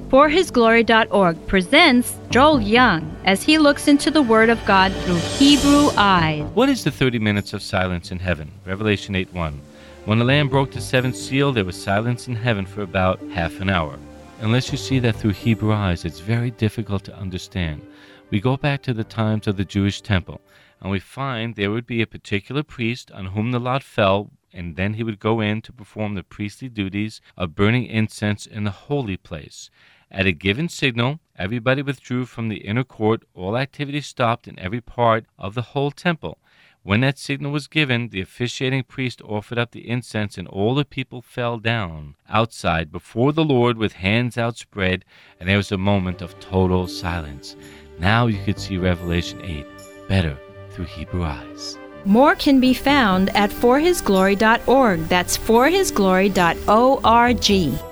ForHisGlory.org presents Joel Young as he looks into the Word of God through Hebrew eyes. What is the 30 minutes of silence in heaven? Revelation 8:1. When the Lamb broke the seventh seal, there was silence in heaven for about half an hour. Unless you see that through Hebrew eyes, it's very difficult to understand. We go back to the times of the Jewish temple, and we find there would be a particular priest on whom the lot fell, and then he would go in to perform the priestly duties of burning incense in the holy place. At a given signal, everybody withdrew from the inner court, all activity stopped in every part of the whole temple. When that signal was given, the officiating priest offered up the incense, and all the people fell down outside before the Lord with hands outspread, and there was a moment of total silence. Now you could see Revelation 8 better through Hebrew eyes. More can be found at ForHisGlory.org. That's ForHisGlory.org.